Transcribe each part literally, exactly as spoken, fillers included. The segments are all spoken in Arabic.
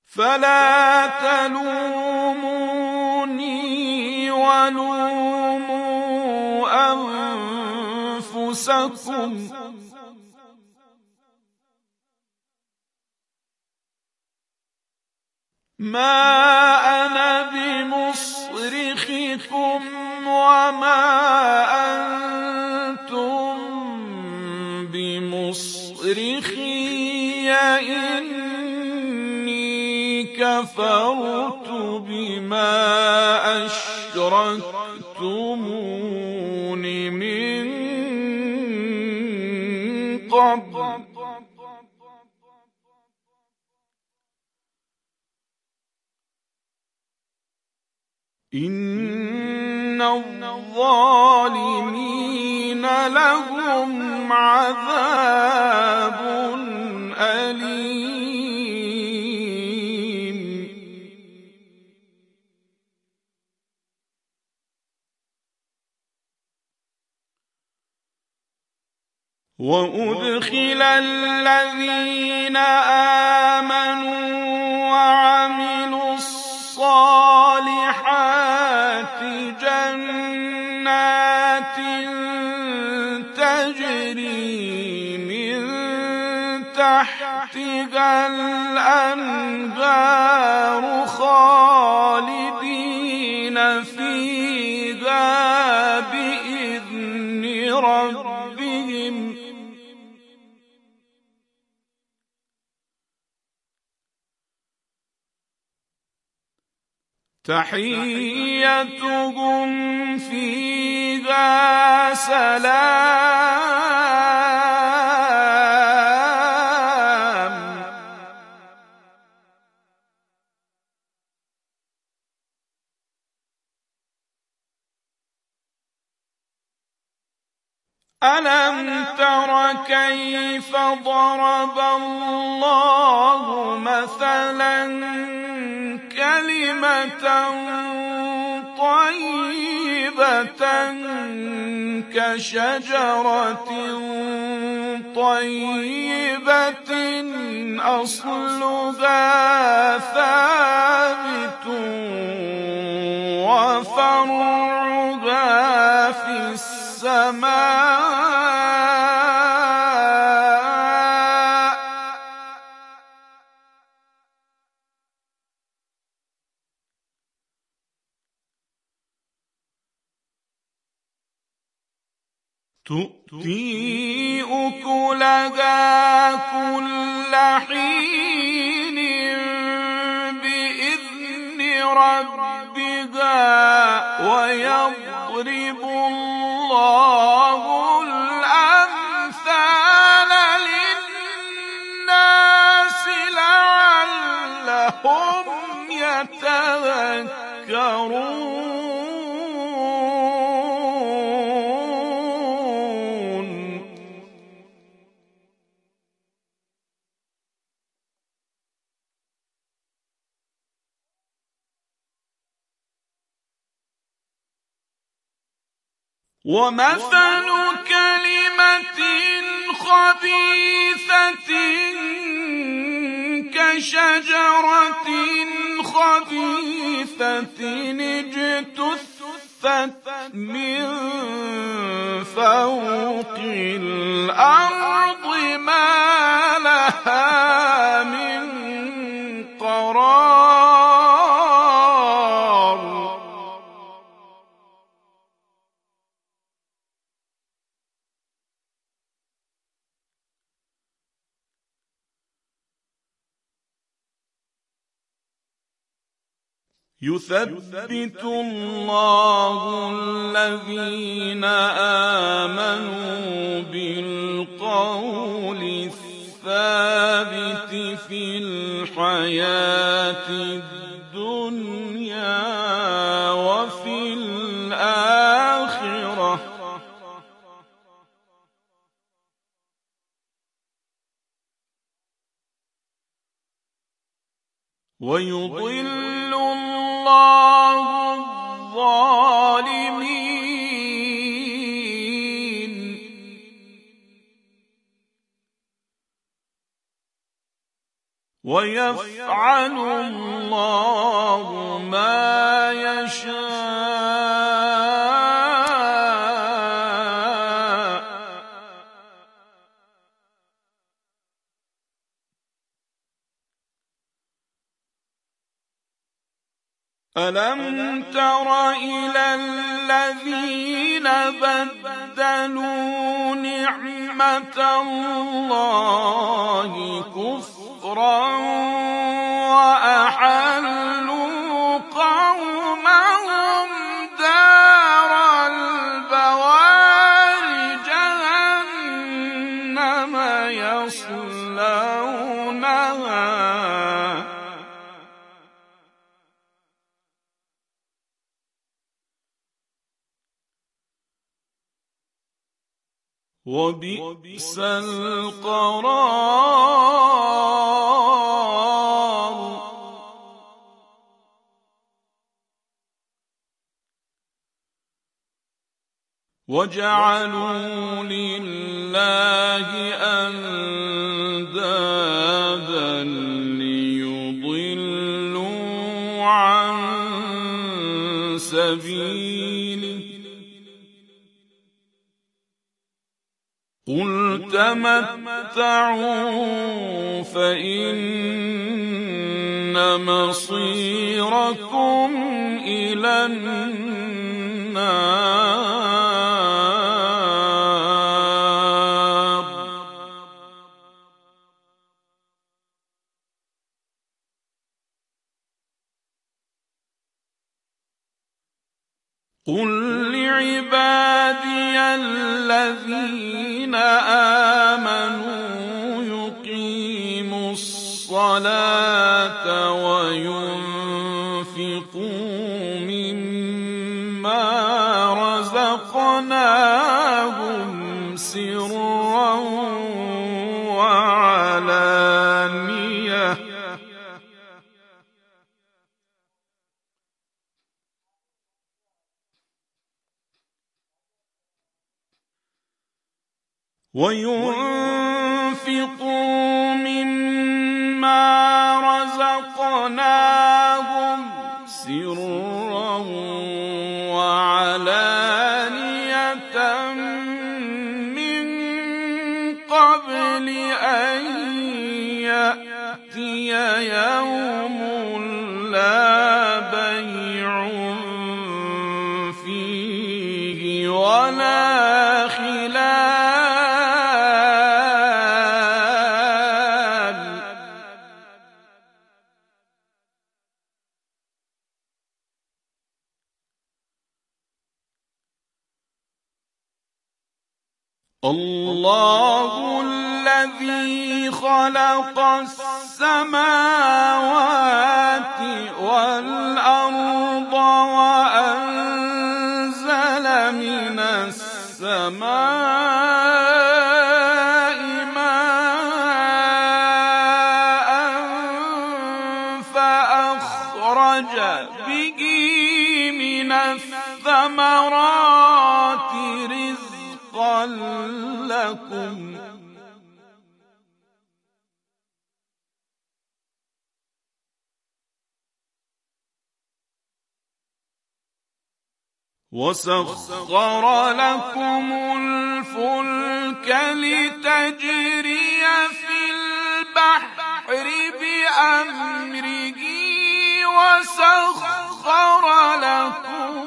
فلا تلوموني ولوموا أنفسكم ما أنا بمصرخكم وما أنتم بمصرخي إني كفرت بما أشركتمون من قبل إن الظالمين لهم عذاب أليم. وأدخل الذين آمنوا وعملوا الصالحات جنات تجري من تحتها الأنهار خالدين فيها بإذن ربهم تحيتهم فيها سلام. ألم تر كيف ضرب الله مثلا كلمة طيبة كشجرة طيبة أصلها ثابت وفرعها في السماء تؤتي أكلها كل حين بإذن ربها ويضرب الله الأمثال للناس لعلهم يتذكرون. ومثل كلمة خبيثة كشجرة خبيثة اجتثت من فوق الأرض ما لها من قرار. يثبت الله الذين آمنوا بالقول الثابت في الحياة الدنيا وفي الآخرة ويضل الله الظالمين. ويفعل الله ما يشاء. ألم تر إلى الذين بدلوا نعمة الله كفرا وأحلوا قومهم دار البوار جهنم يصلونها وبئس القرار. وجعلوا لله أندادا ليضلوا عن سبيله. قل تمتعوا فإن مصيركم إلى النار. قل لعبادي الذين آمنوا يقيموا الصلاة وينفقوا مما رزقناهم سرا وعلانية وينفقوا مما رزقناهم سرا وعلانية من قبل أن يأتي يوم لا بيع فيه ولا خلال. الله الذي خلق السماوات والأرض وأنزل من السماء ماء فأخرج به من الثمرات رزقا لكم وسخر لكم الفلك لتجري في البحر بأمره وسخر لكم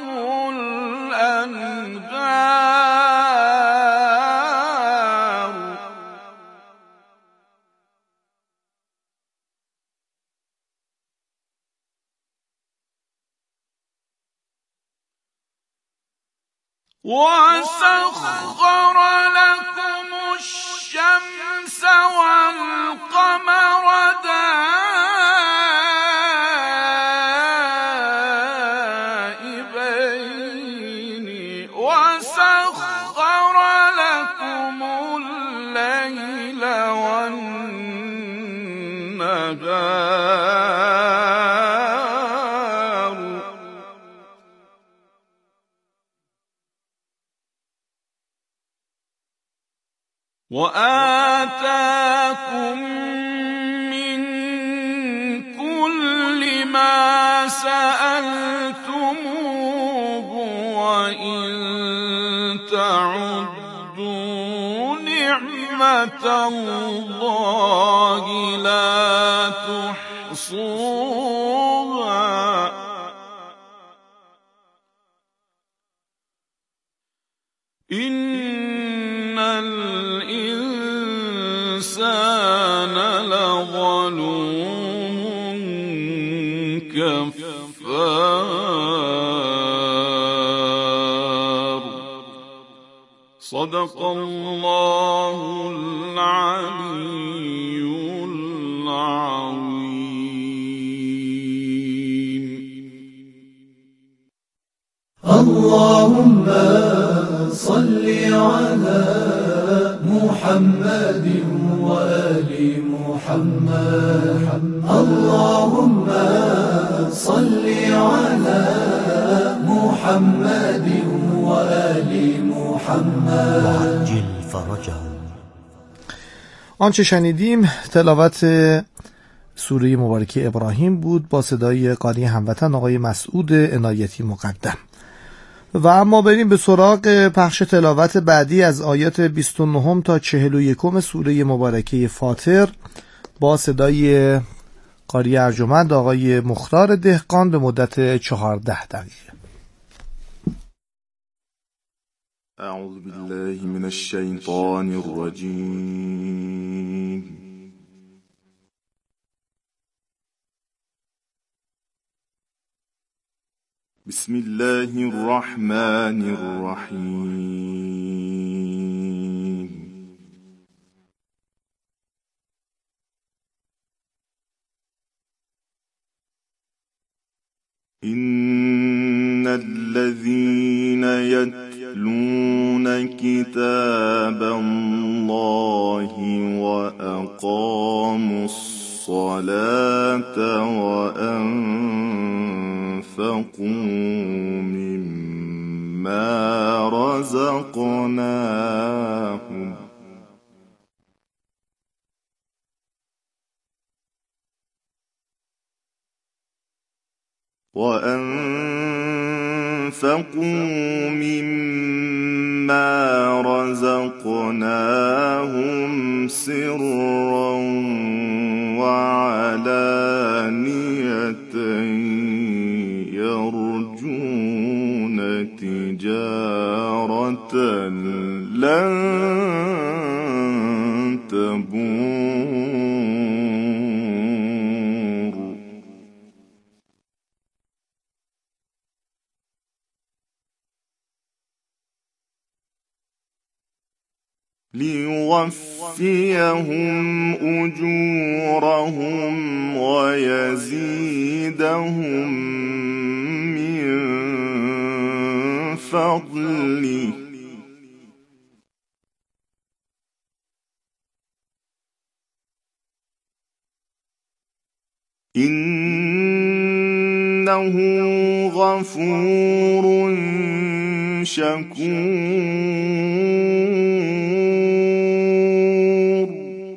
الأنهار وسخر لكم الشمس والقمر دائبين وسخر لكم الليل والنهار وآتاكم من سألتموه وإن تعدوا نعمة الله لا تحصوها إن الإنسان لظلوم كفار صدق الله العلي العظيم. اللهم صل على محمد وآل محمد. اللهم صل على محمد وآل محمد وعجل فرجهم. آنچه شنیدیم تلاوت سوره مبارکه ابراهیم بود با صدای قاری هموطن آقای مسعود عنایتی مقدم. و اما بریم به سراغ پخش تلاوت بعدی از آیات بیست و نه تا چهل و یک سوره مبارکه فاطر با صدای قاری ارجمند آقای مختار دهقان به مدت چهارده دقیقه. اعوذ بالله من الشیطان الرجیم. بسم الله الرحمن الرحیم. إن الذين يتلون كتاب الله وأقاموا الصلاة وأنفقوا مما رزقناهم وأنفقوا مما رزقناهم سرا وعلانية يرجون تجارة لن تبور ليوفيهم أجورهم ويزيدهم من فضله إنه غفور شكور.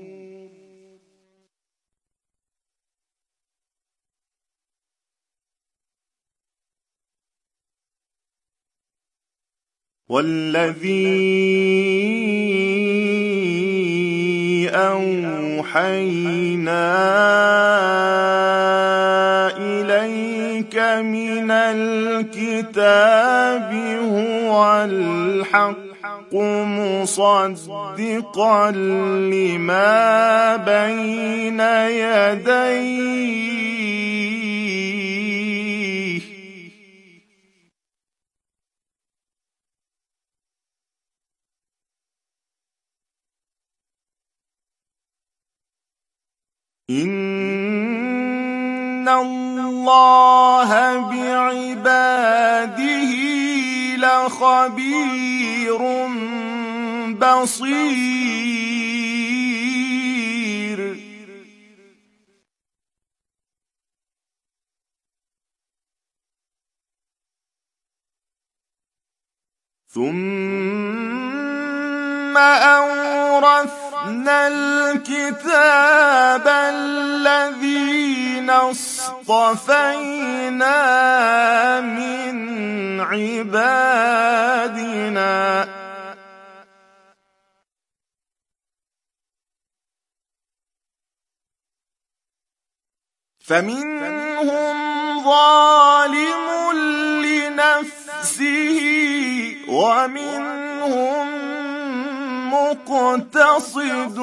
والذي أوحينا إليك من الكتاب هو الحق مصدقا لما بين يديه إن الله بعباده لخبير بصير. ثم أورثنا الكتاب الذين اصطفينا من عبادنا فمنهم ظالم لنفسه ومنهم مقتصد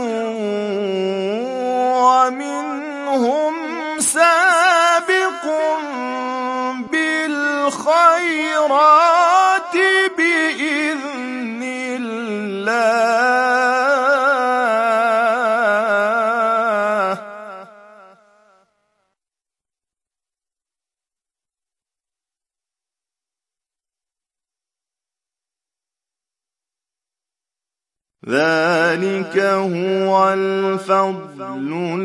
ومنهم سابق بالخيرات بإذن الله ذلك هو الفضل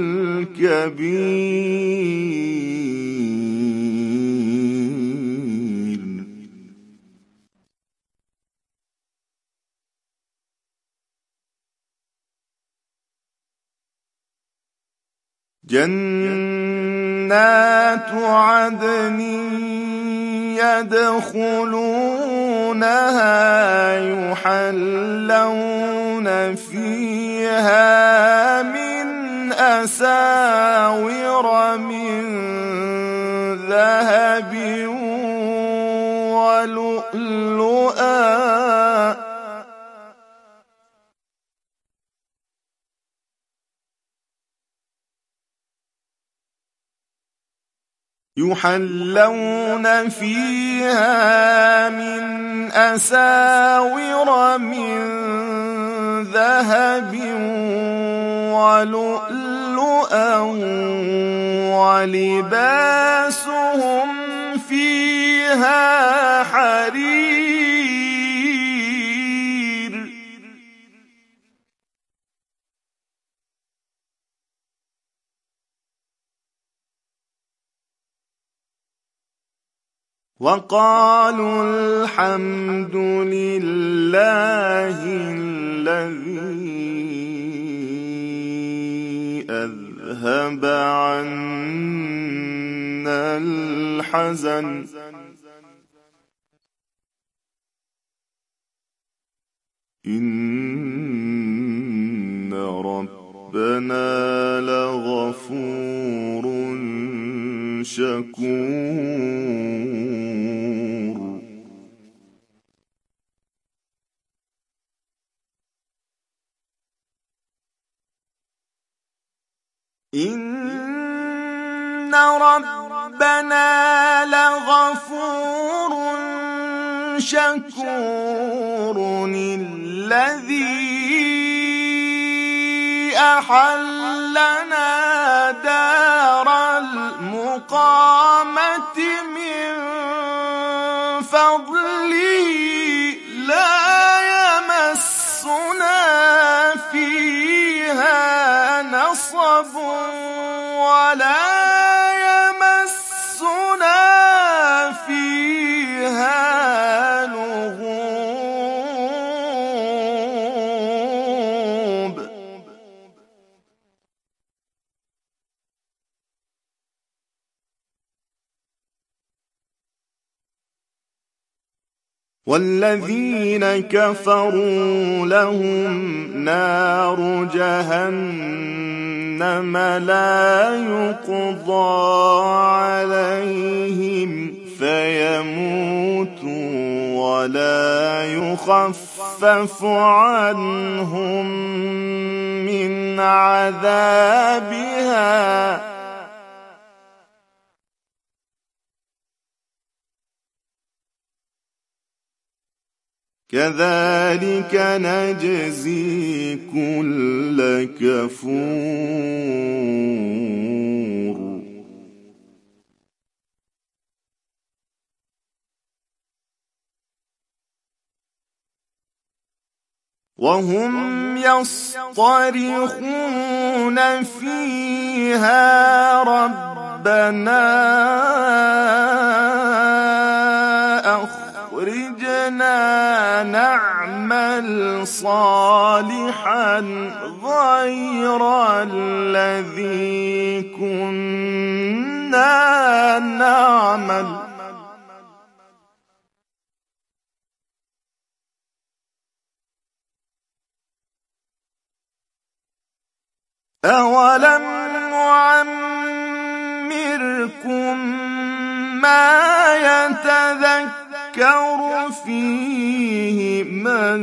الكبير. جنات عدن يدخلونها يحلون فيها من أساور من ذهب ولؤلؤا يحلون فيها من أساور من ذهب ولؤلؤا ولباسهم فيها حرير. وقالوا الحمد لله الذي أذهب عنا الحزن إن ربنا لغفور شكور. إن ربنا لغفور شكور الذي أحلنا دار المقامة من فضله لا يمسنا فيها نصب ولا يمسنا فيها لغوب. والذين كفروا لهم نار جهنم لا يقضى عليهم فيموتوا ولا يخفف عنهم من عذابها كذلك نجزي كل كفور. وهم يصطرخون فيها ربنا أخرجنا نعمل صالحا غير الذي كنا نعمل أولم نعمركم ما يتذكر فيه من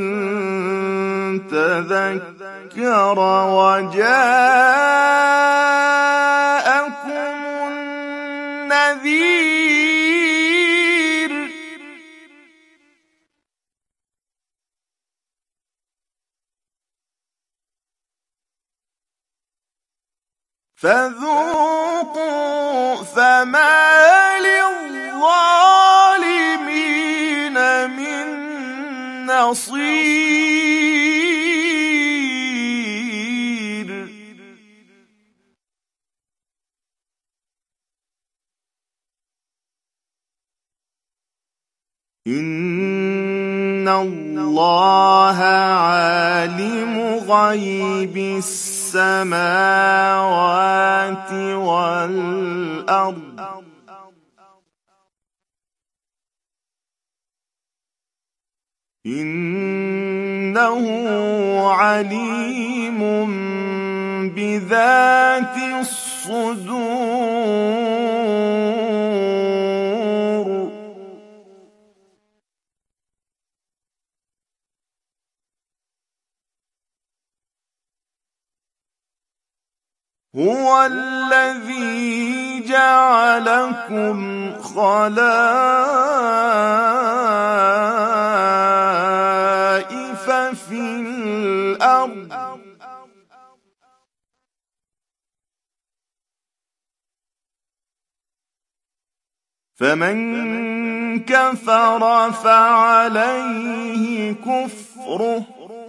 تذكر وجاءكم النذير فذوقوا فما للظالمين من نصير إن الله عالم غيب السماوات والأرض إنه عليم بذات الصدور هو الذي جعلكم خلائف في الأرض فمن كفر فعليه كفره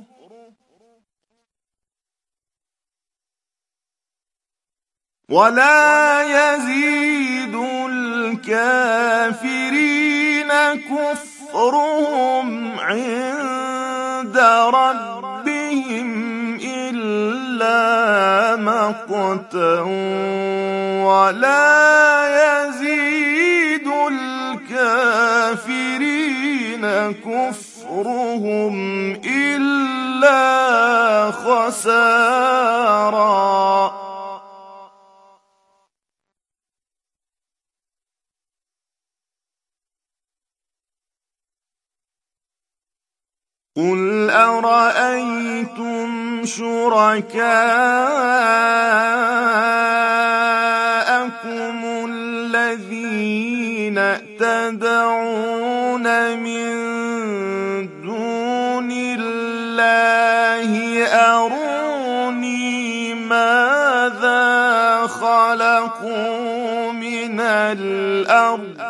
ولا يزيد الكافرين كفرهم عند ربهم إلا مقتا ولا يزيد الكافرين كفرهم إلا خسارا قل أرأيتم شركاءكم الذين تدعون من دون الله أروني ماذا خلقوا من الأرض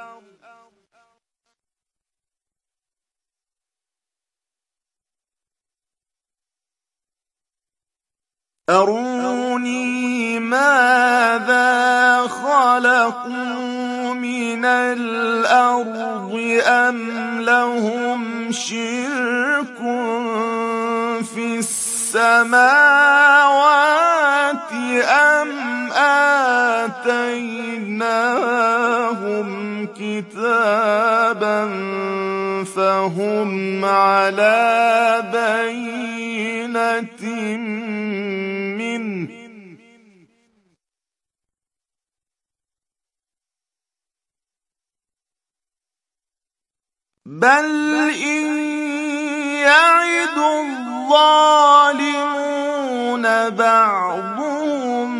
أروني ماذا خلقوا من الأرض أم لهم شرك في السماوات أم آتيناهم كتابا فهم على بينة منه بل إن يعد الظالمون بعضهم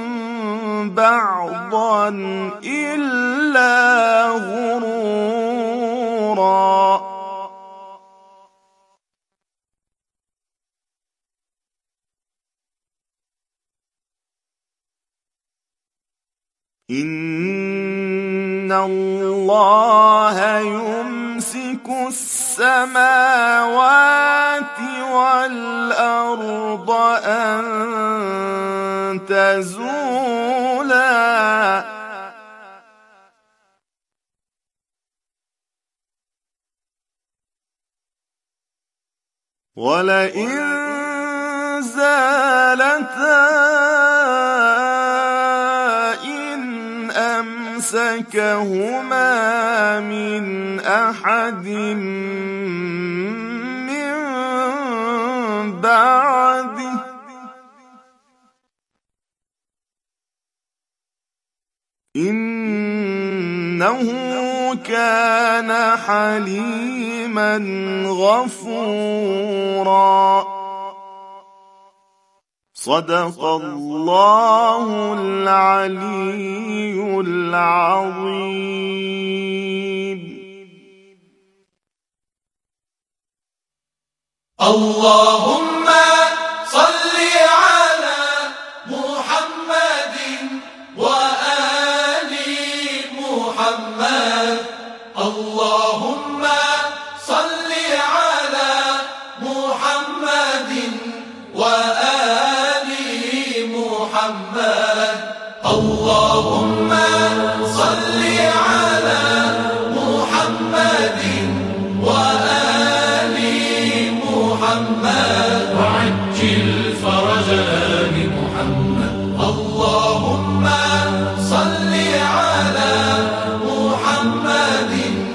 بعضا إلا غرورا إن الله يمسك السماوات والأرض أن تزولا ولئن زالتا أمسكهما من أحد من بعده إنه كان حليما غفورا. صدق الله العلي العظيم. اللهم صل على محمد وآل محمد. اللهم صل على محمد وآل محمد. اللهم صل على محمد وآل محمد وعجل فرجا لمحمد. اللهم صل على محمد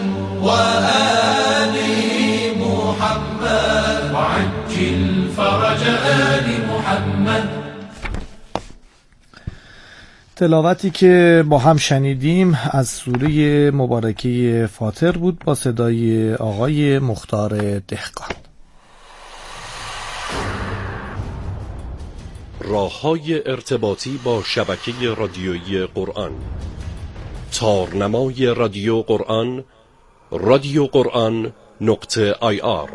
وآل محمد وعجل فرجا لمحمد. تلاوتی که با هم شنیدیم از سوره مبارکه فاطر بود با صدای آقای مختار دهقان. راه‌های ارتباطی با شبکه رادیویی قرآن: تارنمای رادیو قرآن رادیو قرآن نقطه آی آر.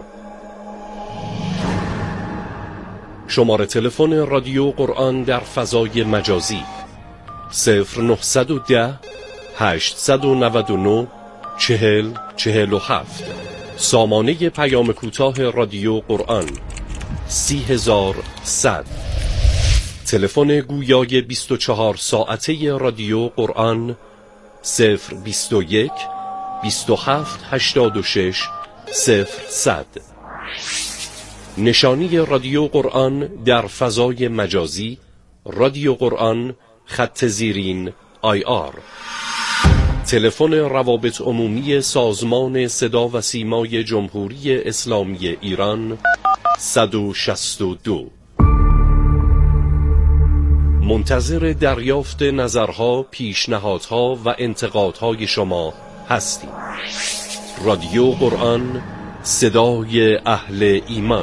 شماره تلفن رادیو قرآن در فضای مجازی صفر نهصد و ده هشتصد و نود و نه چهل چهل و هفت. سامانه پیام کوتاه رادیو قرآن سی هزار صد. تلفن گویای بیست و چهار ساعته رادیو قرآن صفر بیست و یک بیست و هفت هشتاد و شش صفر صد. نشانی رادیو قرآن در فضای مجازی رادیو قرآن خط زیرین آی آر. تلفن روابط عمومی سازمان صدا و سیمای جمهوری اسلامی ایران صد و شصت و دو. منتظر دریافت نظرها، پیشنهادها و انتقادهای شما هستیم. رادیو قرآن، صدای اهل ایمان.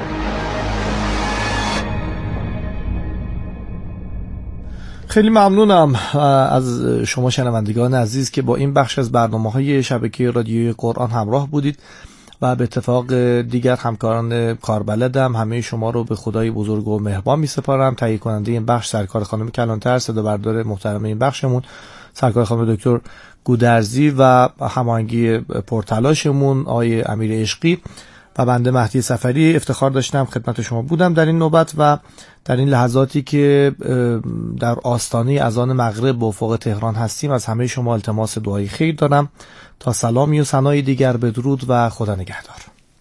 خیلی ممنونم از شما شنوندگان عزیز که با این بخش از برنامه‌های شبکه رادیوی قرآن همراه بودید و به اتفاق دیگر همکاران کاربلدم همه شما رو به خدای بزرگ و مهربان می‌سپارم. تهیه کننده این بخش سرکار خانم کلانتر، صدا بردار محترم این بخشمون سرکار خانم دکتر گودرزی و هماهنگی پرتلاشمون آقای امیر عشقی و بنده مهدی صفری افتخار داشتم خدمت شما بودم در این نوبت و در این لحظاتی که در آستانه اذان مغرب به افق تهران هستیم از همه شما التماس دعای خیر دارم. تا سلامی و ثنای دیگر بدرود و خدا نگهدار.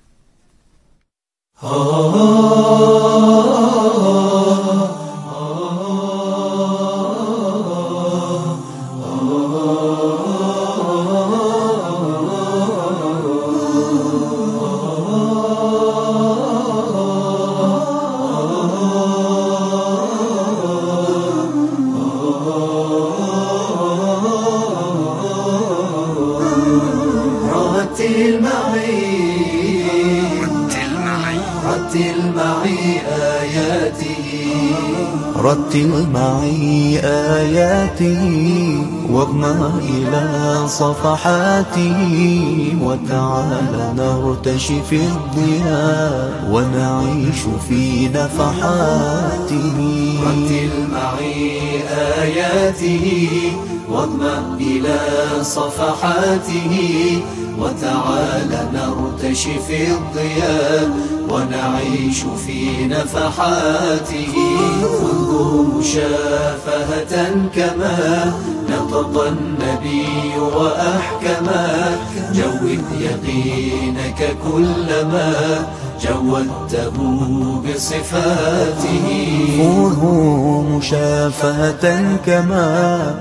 رتل معي آياته رتل معي آياته واضمع إلى صفحاته وتعال نرتشي في الضياء ونعيش في نفحاته. رتل معي آياته واضمع إلى صفحاته وتعال نرتشي في الضياء ونعيش في نفحاته. خذه مشافهة كما نطق النبي وأحكما جود يقينك كلما جودته بصفاته. خذه مشافهة كما